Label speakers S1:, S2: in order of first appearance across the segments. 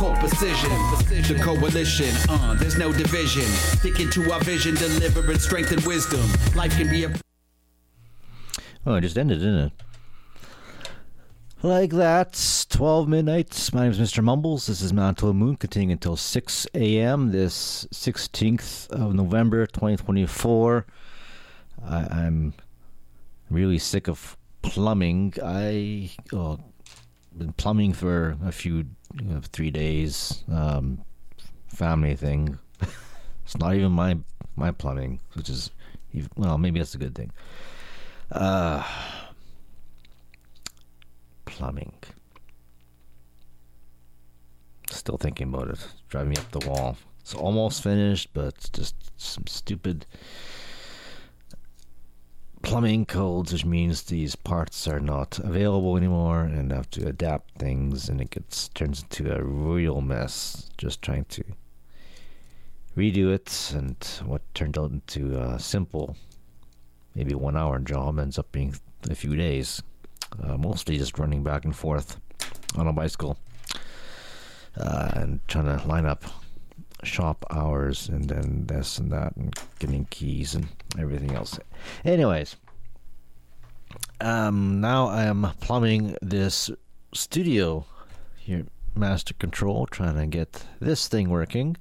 S1: call precision. The coalition, there's no division. Sticking to our vision, deliverance, strength, and wisdom. Life can be a...
S2: Oh, it just ended, didn't it? Like that, 12 midnight. My name is Mr. Mumbles. This is Mantle Moon, continuing until 6 a.m. this 16th of November, 2024. I'm really sick of plumbing. I've been plumbing for a few, 3 days. Family thing. It's not even my plumbing, which is, well, maybe that's a good thing. Plumbing. Still thinking about it. Driving me up the wall. It's almost finished, but just some stupid plumbing codes, which means these parts are not available anymore, and I have to adapt things, and it turns into a real mess. Just trying to redo it, and what turned out into a simple, maybe 1 hour job ends up being a few days. Mostly just running back and forth on a bicycle and trying to line up shop hours and then this and that and getting keys and everything else. Anyways, now I am plumbing this studio here, Master Control, trying to get this thing working.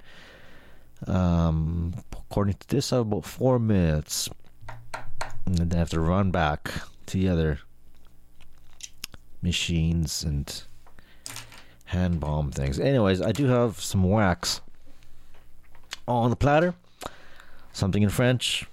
S2: According to this, I have about 4 minutes, and then I have to run back to the other machines and hand bomb things. Anyways, I do have some wax on the platter, something in French.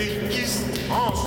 S3: Résistance.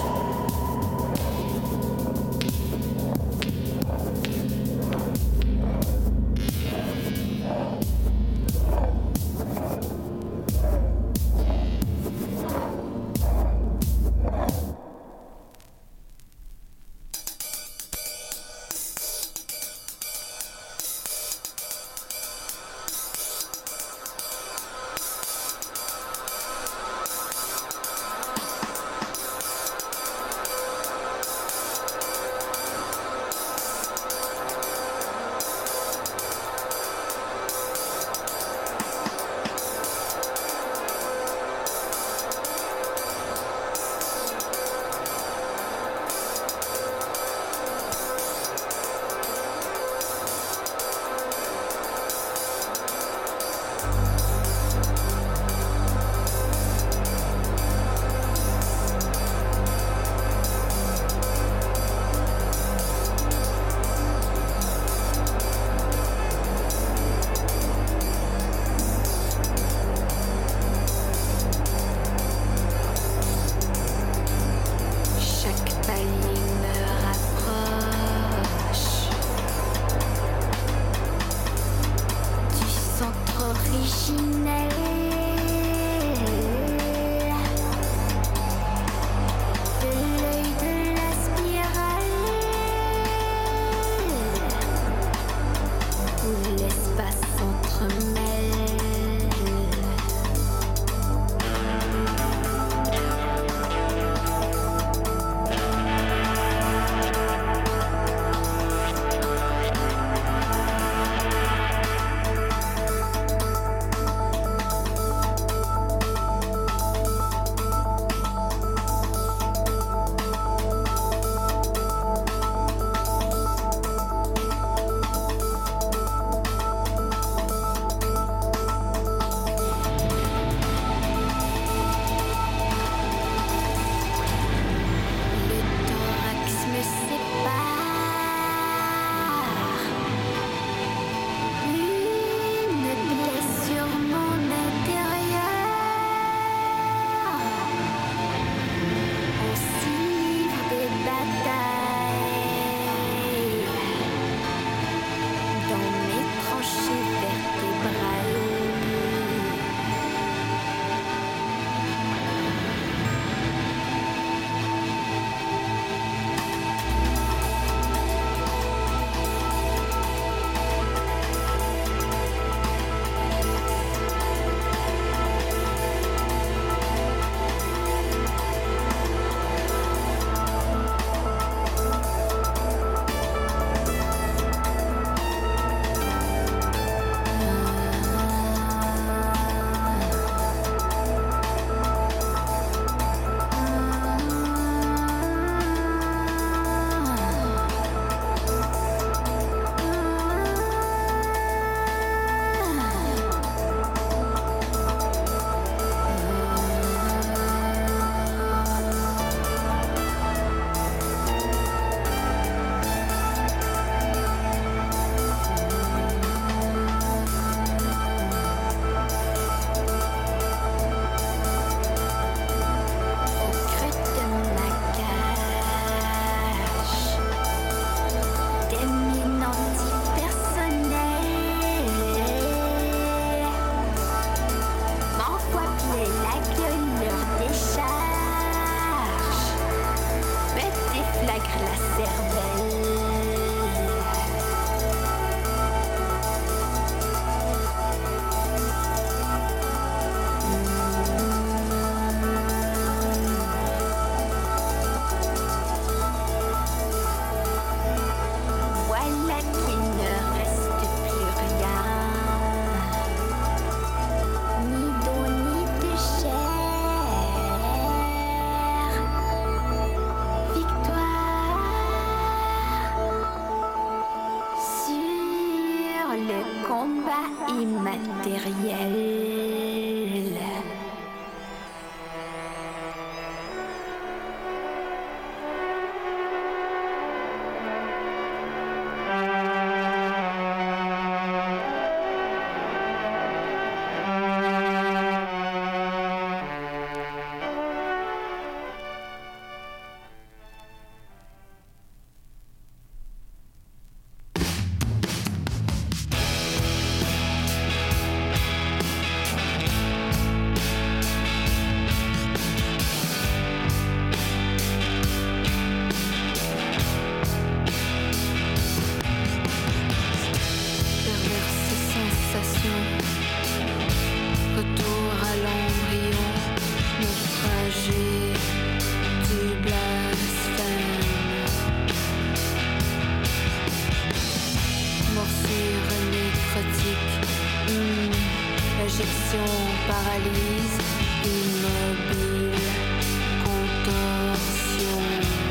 S3: paralyse, immobile, contorsion.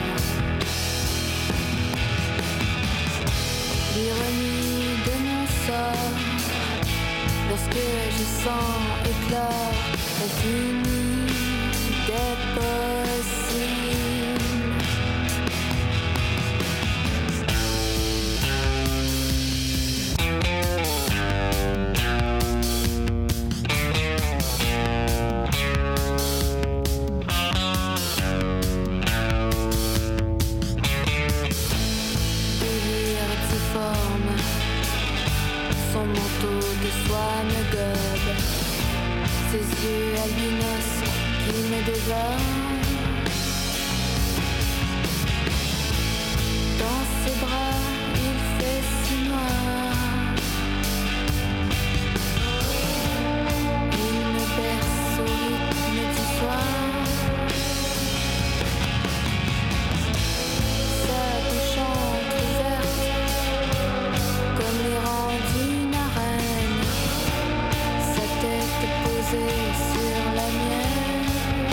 S3: L'ironie de mon sort, lorsque je sens éclore l'infini des possibles. Son manteau de soie me gobe, ses yeux albinos qui me dévorent. Dans ses bras, il fait si noir. Il me berce au rythme du soir. Sa bouche entrouverte, comme les rangs d'une arène, sa tête posée sur la mienne.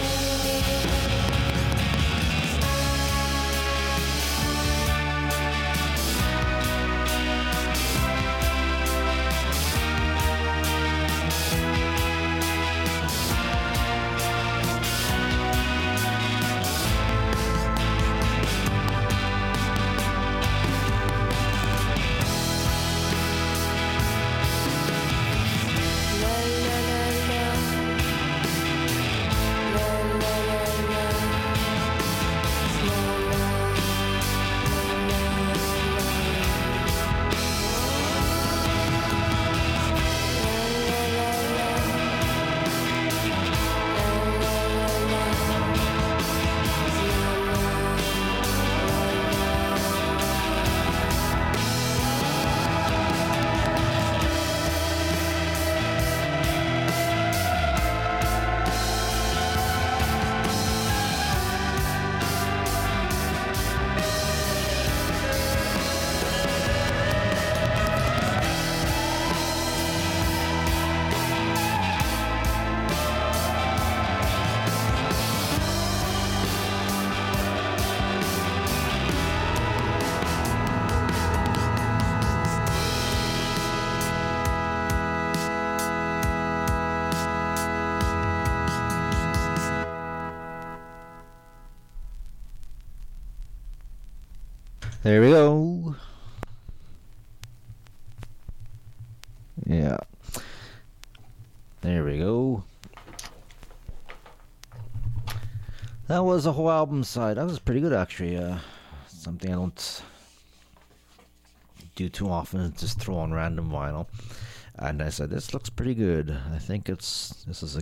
S2: There we go. Yeah. There we go. That was a whole album side. That was pretty good, actually. Something I don't do too often, just throw on random vinyl. And I said, this looks pretty good. I think this will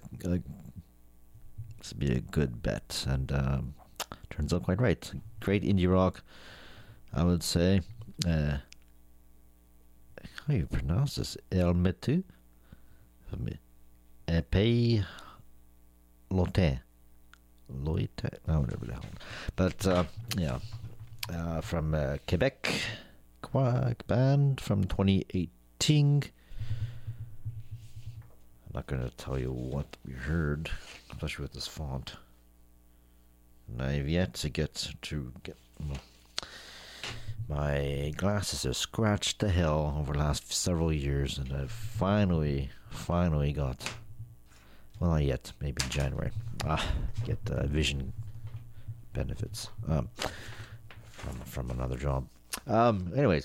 S2: be a good bet. And turns out quite right. Great indie rock, I would say. How do you pronounce this? El Metu? Epei Lotin. Loite? No, whatever the hell. But, yeah. From Quebec band from 2018. I'm not going to tell you what we heard, especially with this font. And I've yet to get my glasses are scratched to hell over the last several years, and I've finally got, well, not yet, maybe in January, get vision benefits from another job. Anyways.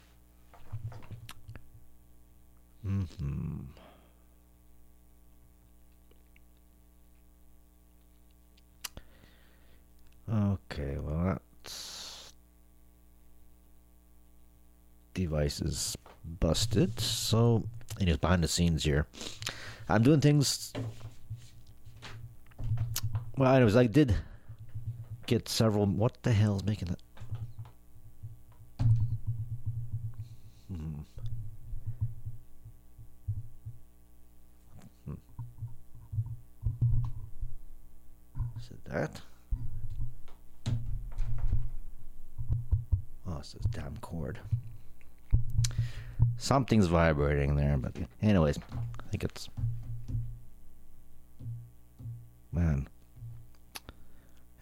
S2: Okay, well, that's device is busted. So, anyways, behind the scenes here, I'm doing things. Well, anyways, I did get several. What the hell is making that? Is it that? Oh, it's this damn cord. Something's vibrating there, but anyways, I think it's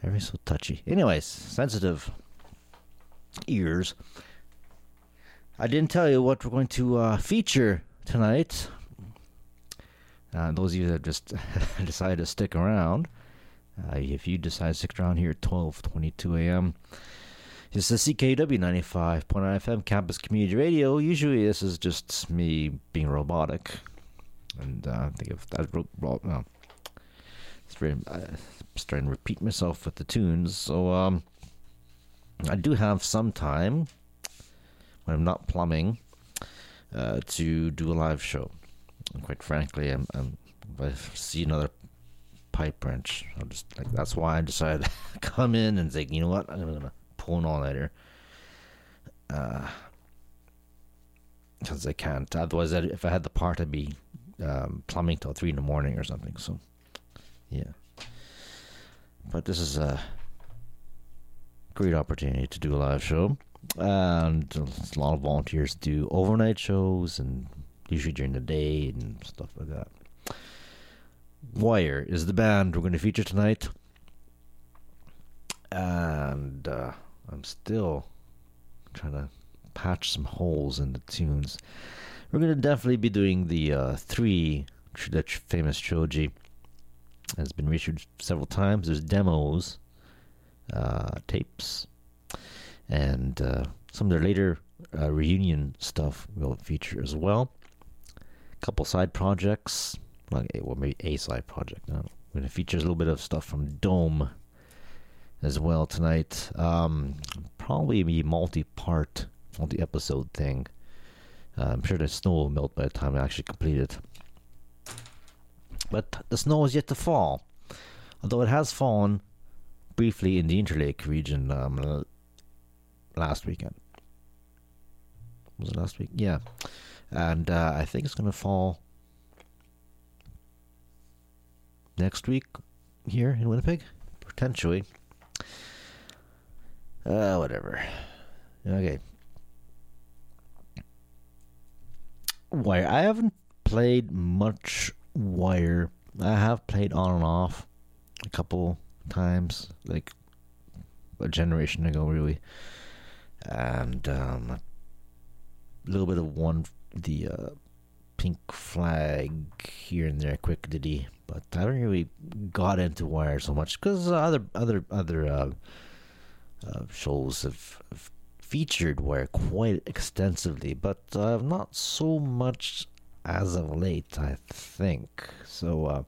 S2: Very so touchy. Anyways, sensitive ears. I didn't tell you what we're going to feature tonight. Those of you that just decided to stick around, if you decide to stick around here at 12:22 a.m., this is CKUW 95.9 FM Campus Community Radio. Usually this is just me being robotic. And I think if that... Well, it's very... I'm starting to repeat myself with the tunes. So I do have some time when I'm not plumbing to do a live show. And quite frankly, if I see another pipe wrench, I'll just like... That's why I decided to come in and say, you know what, I'm gonna pull an all-nighter. Because I can't. Otherwise, if I had the part, I'd be plumbing till 3 in the morning or something. So, yeah. But this is a great opportunity to do a live show. And a lot of volunteers do overnight shows, and usually during the day and stuff like that. Wire is the band we're going to feature tonight. And I'm still trying to patch some holes in the tunes. We're going to definitely be doing the 3 famous trilogy. It's been reissued several times. There's demos, tapes, and some of their later reunion stuff will feature as well. A couple side projects, well, maybe a side project. I don't know. We're going to feature a little bit of stuff from Dome as well tonight. Probably be multi-part, multi-episode thing. I'm sure the snow will melt by the time I actually complete it. But the snow is yet to fall. Although it has fallen briefly in the Interlake region last weekend. Was it last week? Yeah. And I think it's going to fall next week here in Winnipeg. Potentially. Whatever. Okay. Wire. I haven't played much Wire. I have played on and off a couple times, like a generation ago, really. And a little bit of the Pink Flag here and there, quick ditty. But I haven't really got into Wire so much because other shows have featured Wire quite extensively, but not so much as of late, I think. So,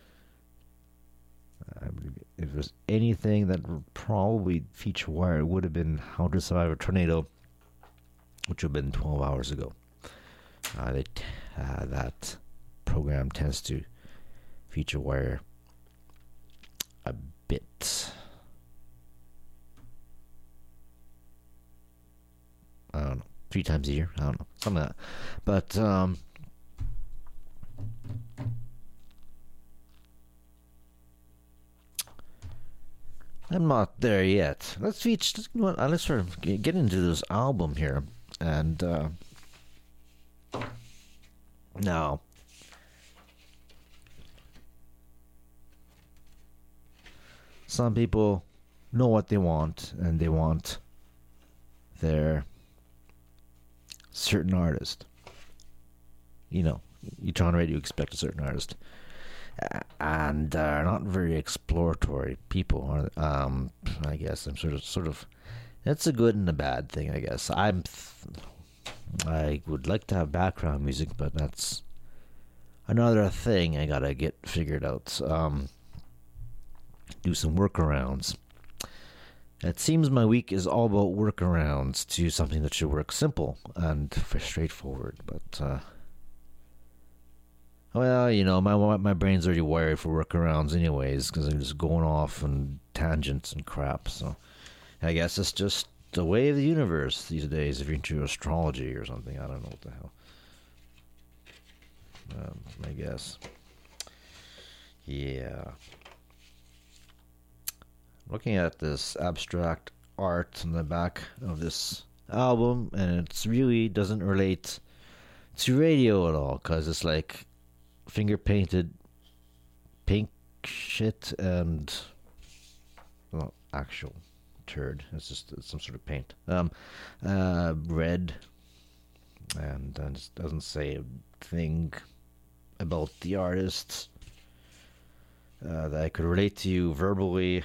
S2: if there's anything that would probably feature Wire, it would have been How to Survive a Tornado, which would have been 12 hours ago. That program tends to feature Wire a bit. I don't know, 3 times a year. I don't know, something like that. But I'm not there yet. Let's sort of get into this album here, and now some people know what they want, and they want their certain artist. You know, you turn on the radio, you expect a certain artist, and not very exploratory people. I guess I'm sort of. That's a good and a bad thing, I guess. I would like to have background music, but that's another thing I gotta get figured out. Do some workarounds. It seems my week is all about workarounds to something that should work simple and straightforward. But, well, you know, my brain's already wired for workarounds anyways, because I'm just going off on tangents and crap. So I guess it's just the way of the universe these days, if you're into astrology or something. I don't know what the hell. I guess. Yeah. Looking at this abstract art on the back of this album, and it really doesn't relate to radio at all, because it's like finger painted pink shit and not actual turd. It's just some sort of paint. Red, and it doesn't say a thing about the artist that I could relate to you verbally.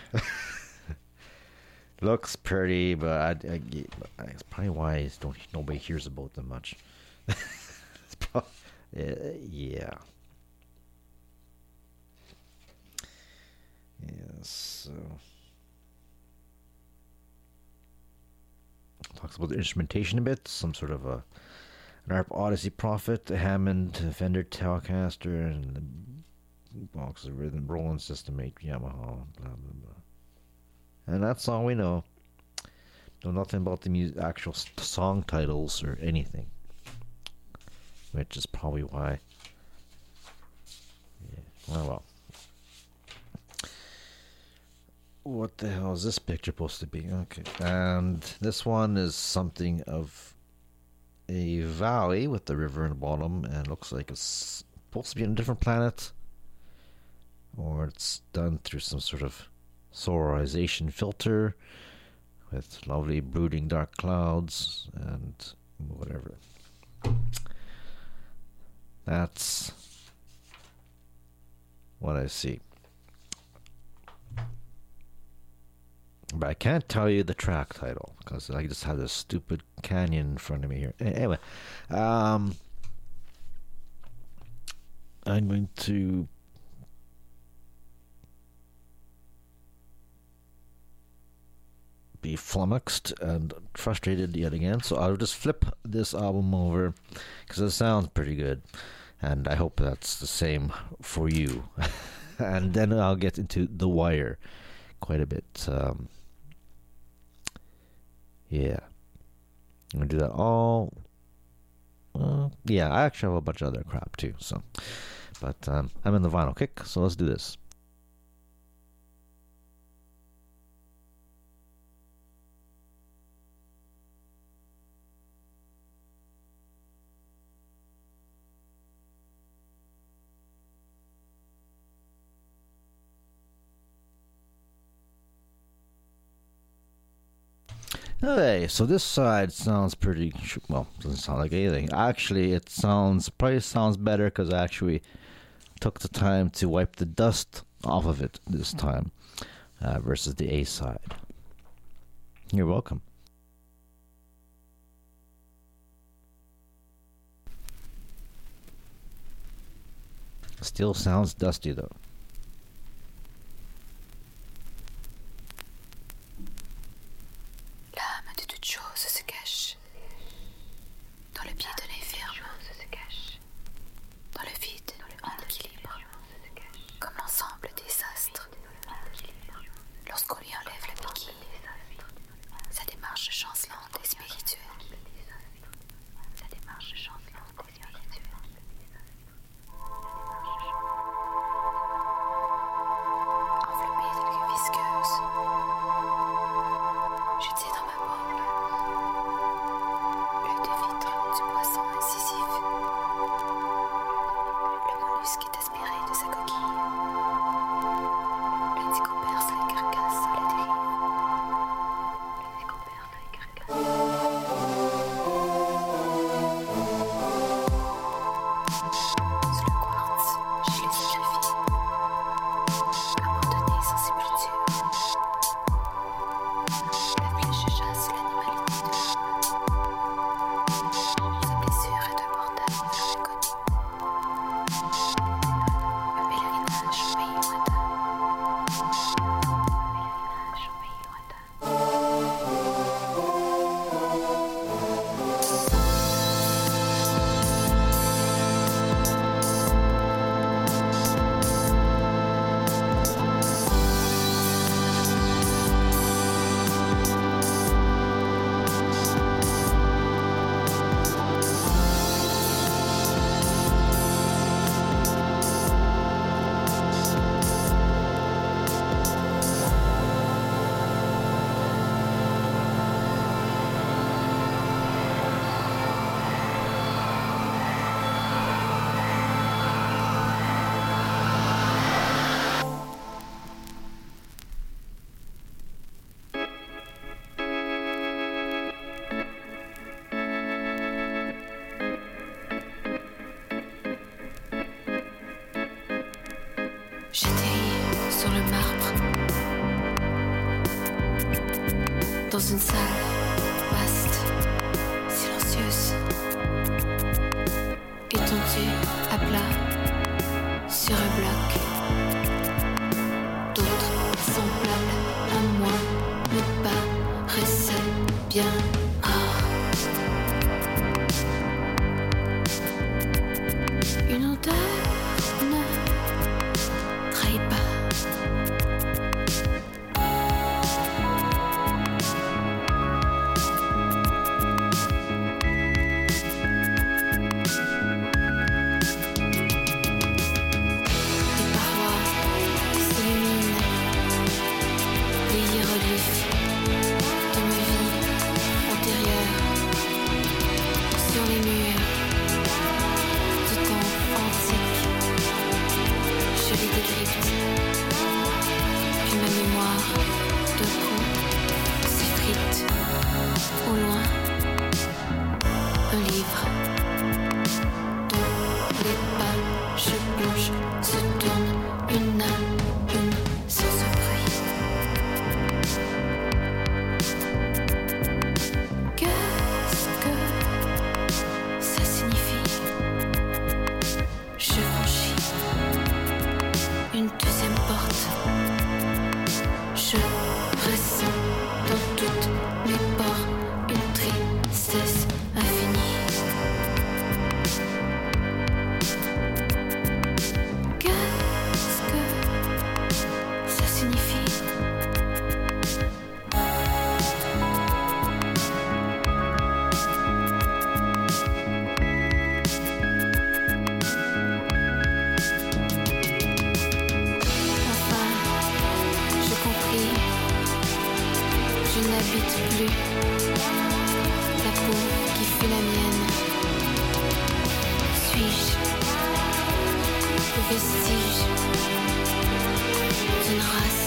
S2: Looks pretty, but it's probably why nobody hears about them much. Yeah. Yes. So talks about the instrumentation a bit. Some sort of an ARP Odyssey Prophet, a Hammond, a Fender Telecaster, and the box of rhythm, Roland System 8, Yamaha, blah blah blah. And that's all we know. Know nothing about the actual song titles or anything, which is probably why. Yeah. Well. What the hell is this picture supposed to be? Okay. And this one is something of a valley with the river in the bottom, and it looks like it's supposed to be on a different planet, or it's done through some sort of solarization filter with lovely brooding dark clouds and whatever. That's what I see. But I can't tell you the track title because I just have this stupid canyon in front of me here. Anyway, I'm going to be flummoxed and frustrated yet again. So I'll just flip this album over because it sounds pretty good. And I hope that's the same for you. And then I'll get into The Wire quite a bit. Yeah. I'm going to do that all. Yeah, I actually have a bunch of other crap too. So, but I'm in the vinyl kick, so let's do this. Okay, so this side sounds pretty, well, doesn't sound like anything. Actually, probably sounds better because I actually took the time to wipe the dust off of it this time versus the A side. You're welcome. Still sounds dusty though.
S3: sur le marbre. Dans une salle vaste, silencieuse, étendue à plat sur un bloc. D'autres semblables à moi me paraissaient bien rares. Une odeur ne trahit pas. Au loin, un livre dont les pages blanches se tournent une à une sans un bruit. Qu'est-ce que ça signifie? Je franchis une deuxième porte. Je ressens dans toutes mes pores une tristesse infinie. Qu'est-ce que ça signifie? Enfin, j'ai compris. Je n'habite plus la peau qui fut la mienne. Suis-je le vestige d'une race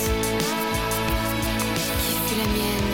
S3: qui fut la mienne?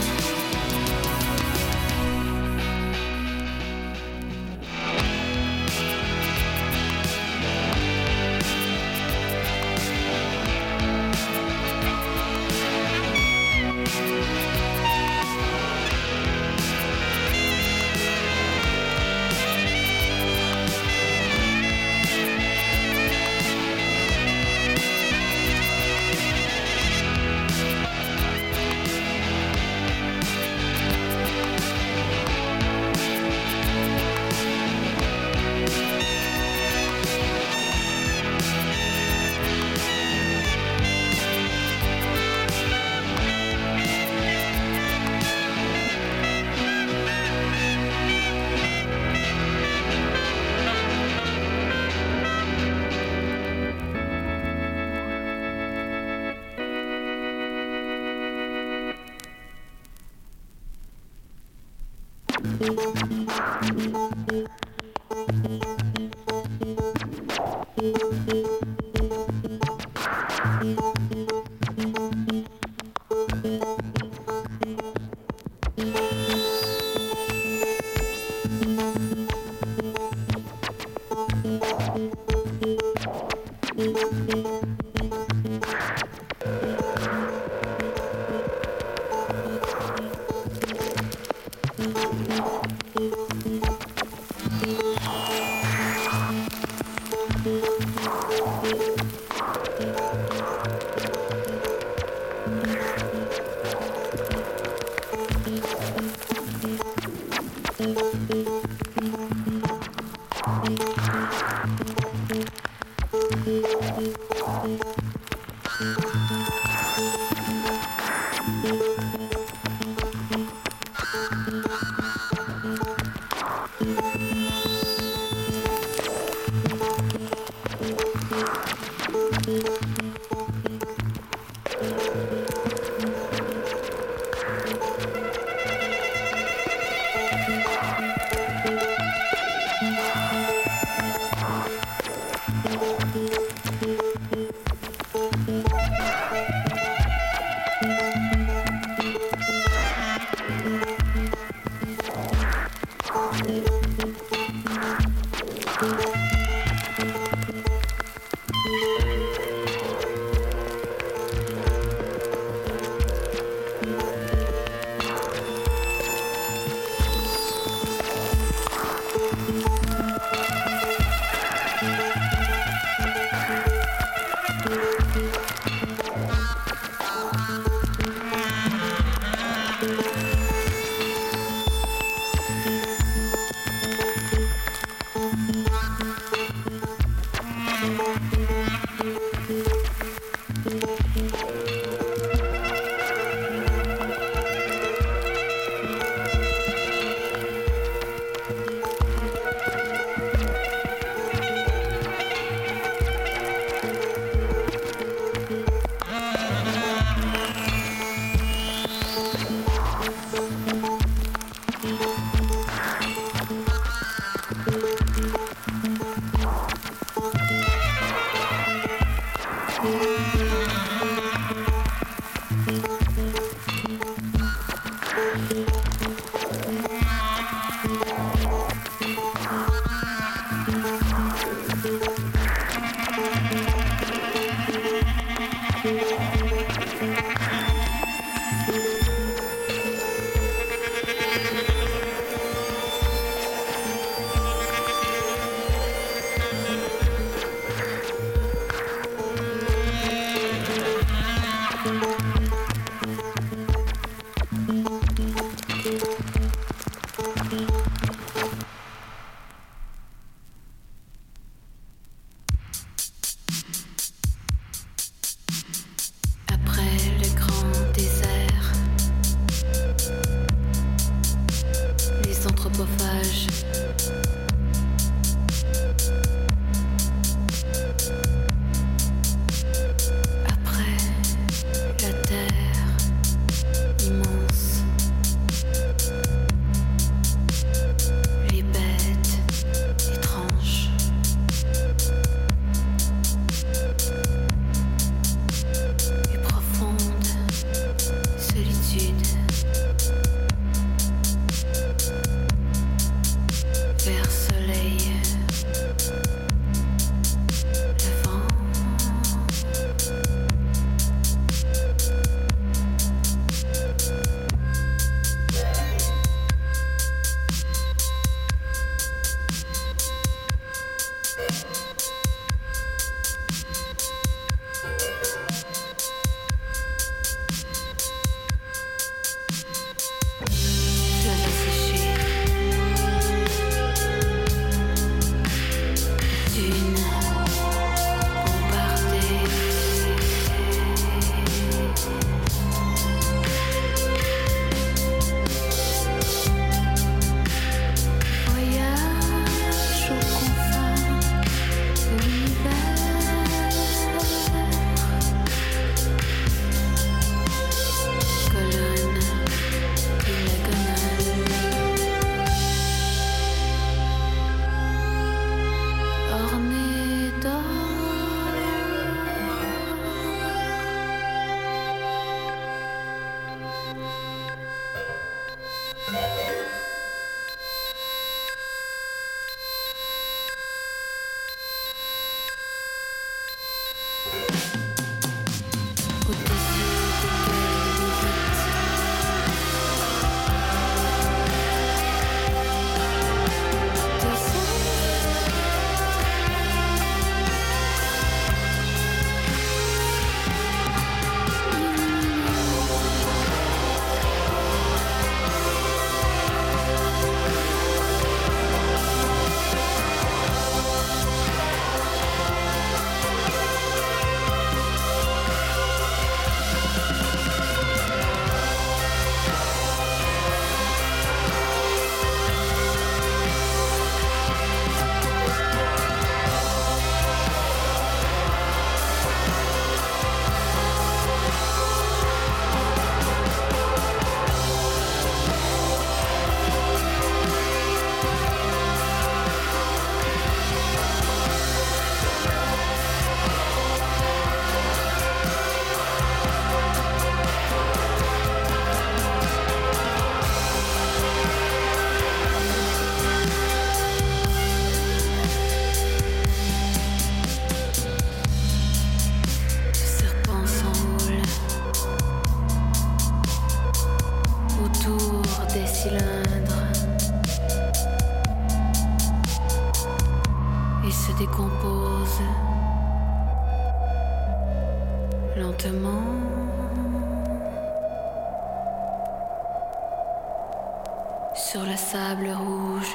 S3: Sur le sable rouge,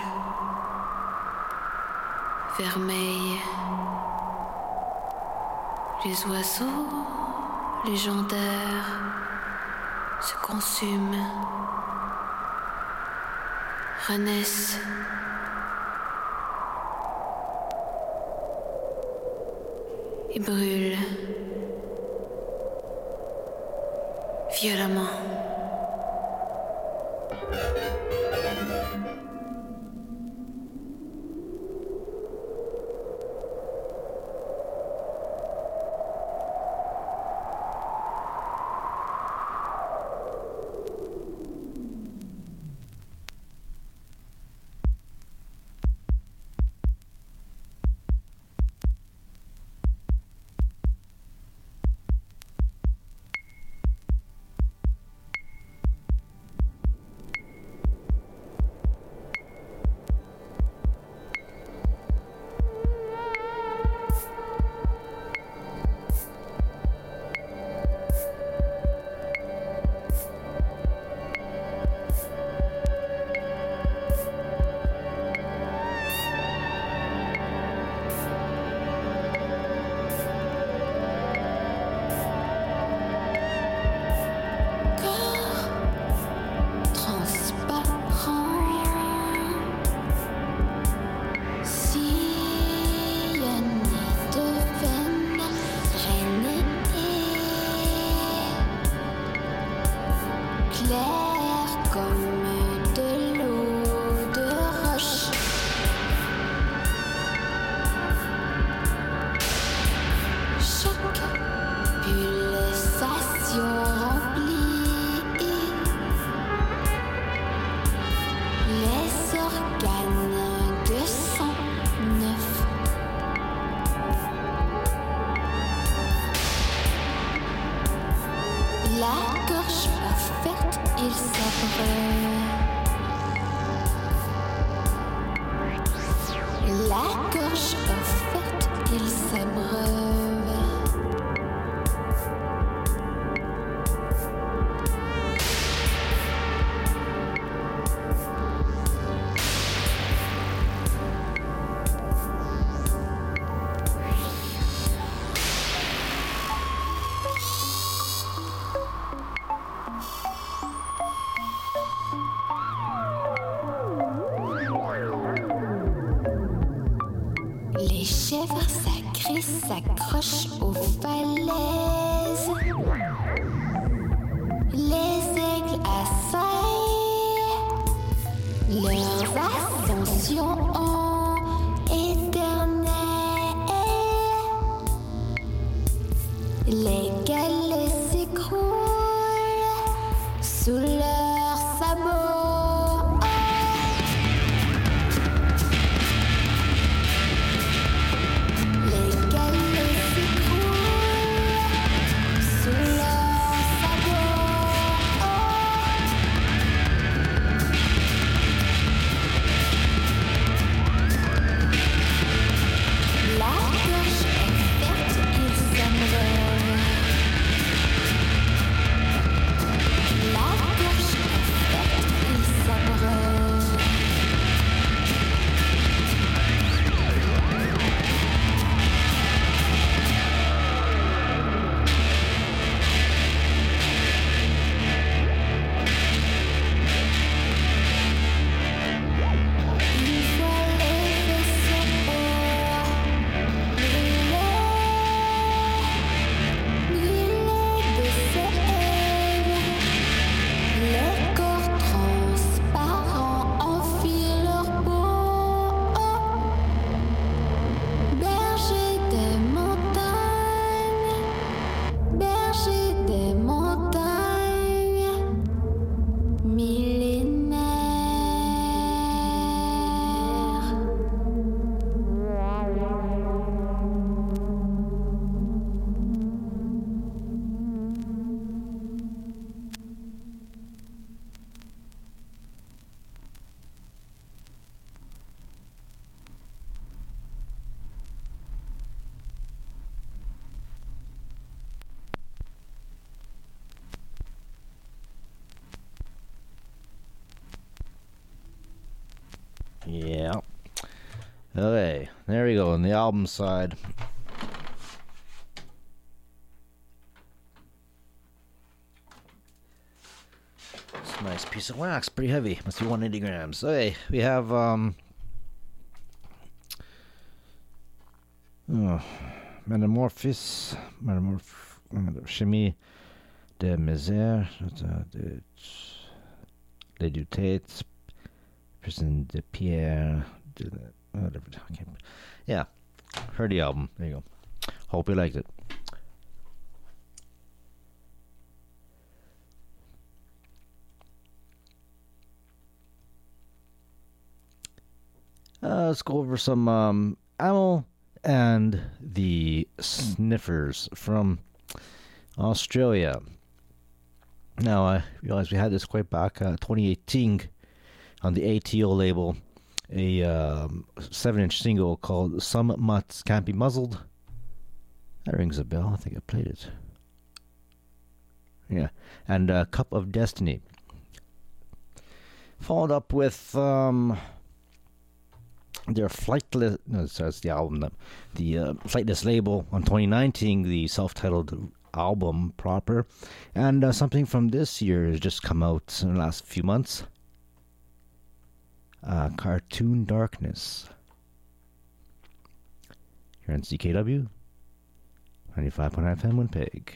S3: vermeil, les oiseaux légendaires se consument, renaissent. Et brûlent violemment.
S4: S'accrochent aux falaises, les aigles assaillent leurs ascensions éternelles, les galets s'écroulent sous leurs sabots.
S2: Yeah. Okay, there we go on the album side. Nice piece of wax, pretty heavy. Must be 180 grams. Okay, we have Metamorphosis, Chimie de Misère, Les Dutates, Prison de Pierre, whatever. Yeah, heard the album. There you go. Hope you liked it. Let's go over some Ammo and the Sniffers from Australia. Now, I realize we had this quite back 2018 on the ATO label, a 7-inch single called Some Mutts Can't Be Muzzled. That rings a bell. I think I played it. Yeah. And Cup of Destiny. Followed up with their Flightless, no, that's the album, the Flightless label on 2019, the self-titled album proper, and something from this year has just come out in the last few months. Cartoon Darkness. Here on CKW 95.9 FM Winnipeg.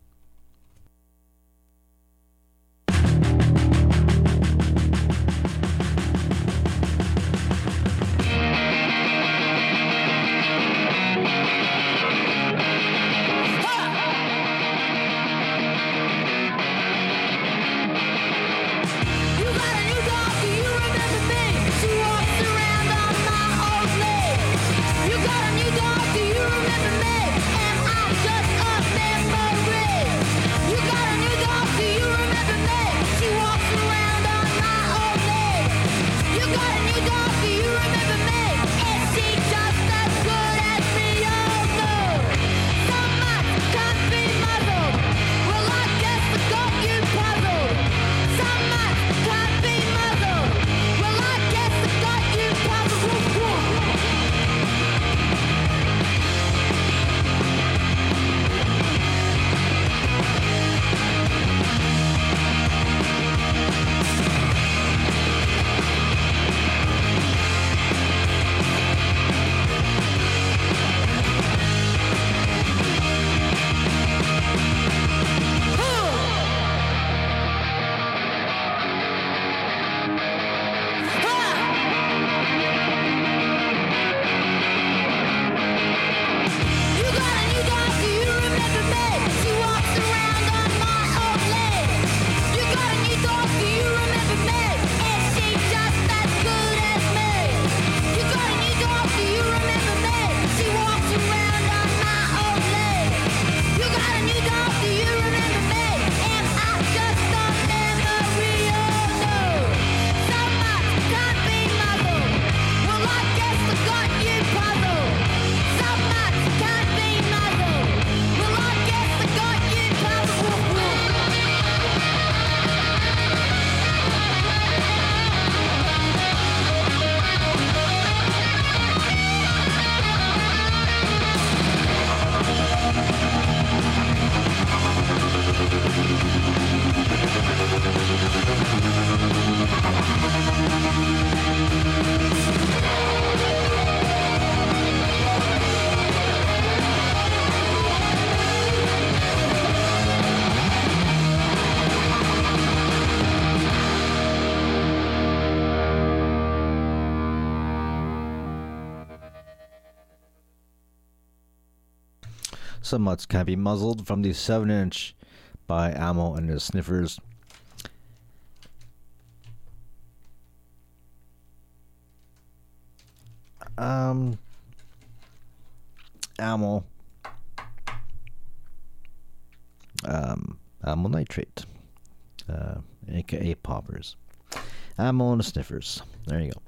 S2: Some Mutts Can't Be Muzzled from the 7-inch by Ammo and the Sniffers. Ammo. Ammo Nitrate. AKA Poppers. Ammo and the Sniffers. There you go.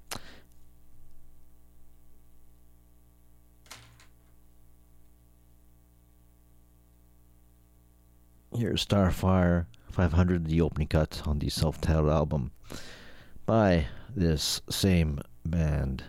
S2: Here's Starfire 500, the opening cut on the self-titled album by this same band.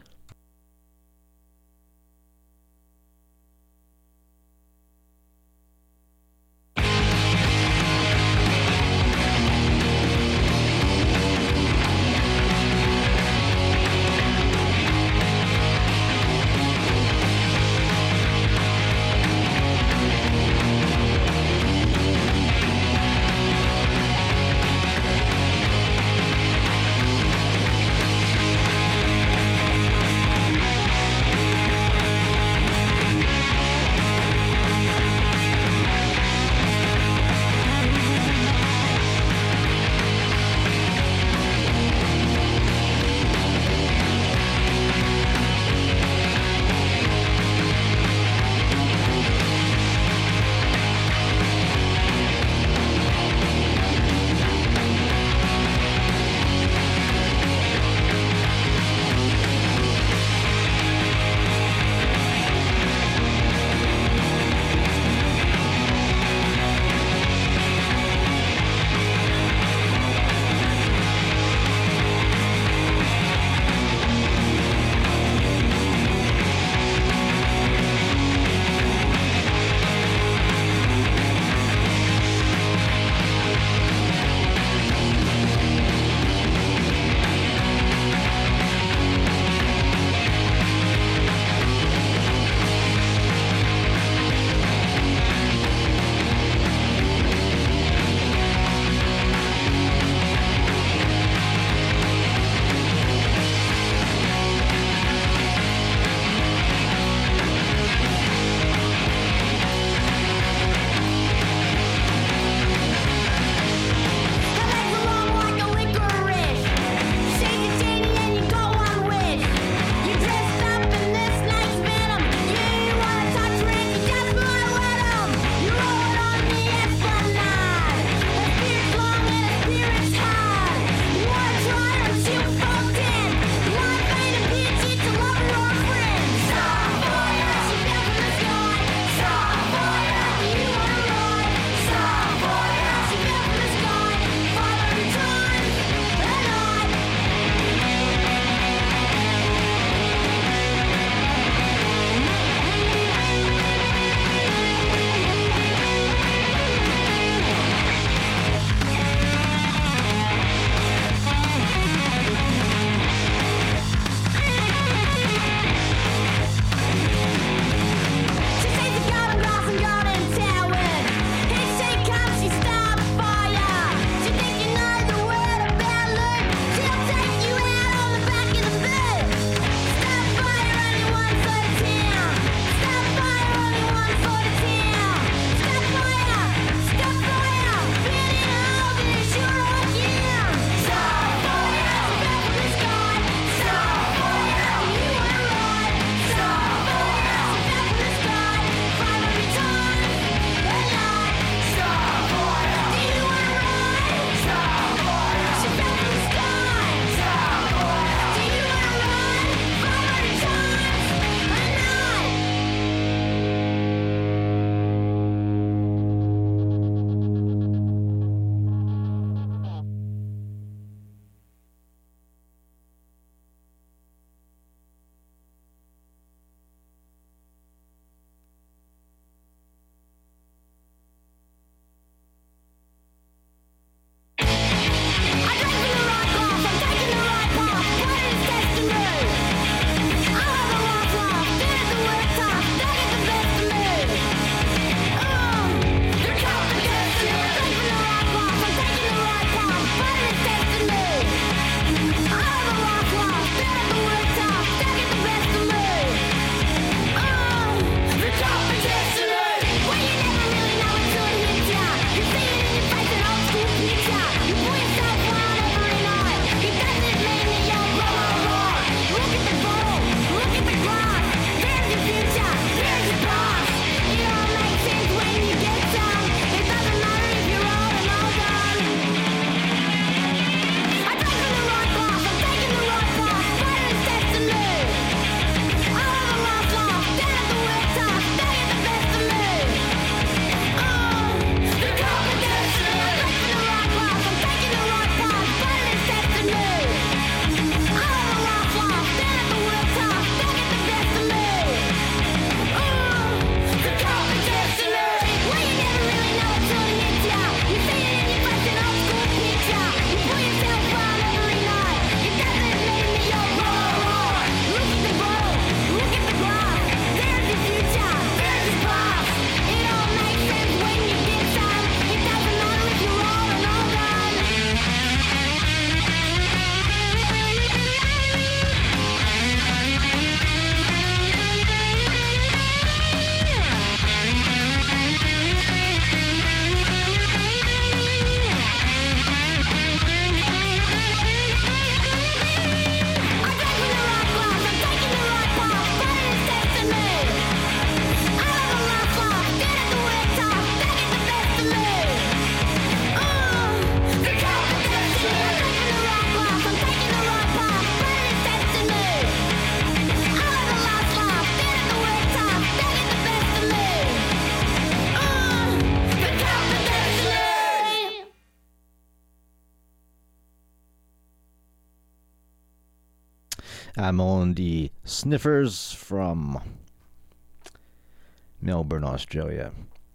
S2: Ammo and the Sniffers from Melbourne, Australia.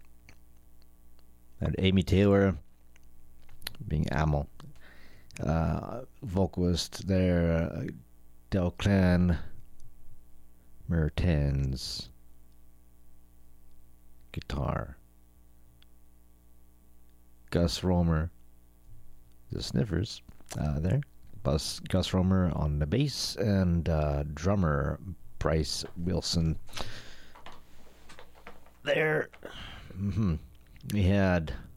S2: And Amy Taylor being Ammo. Vocalist there, Delclan Mertens. Guitar. Gus Romer, the Sniffers, there. Gus Romer on the bass, and drummer Bryce Wilson there. We had